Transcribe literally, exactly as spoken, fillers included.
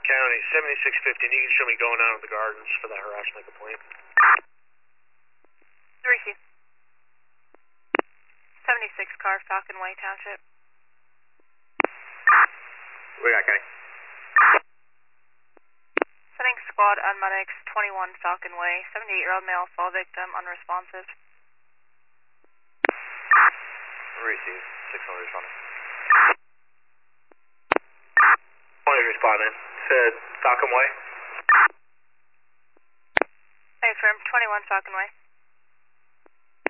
County, seventy-six fifteen, you can show me going out of the gardens for that harassment complaint. Receive. seventy-six car, Falcon Way Township. We got Kenny. Sending squad on medics, twenty-one Falcon Way, seventy-eight-year-old male, fall victim, unresponsive. Receive. six one responding. twenty responding. Said Falcon Way. Hey, firm, twenty-one Falcon Way.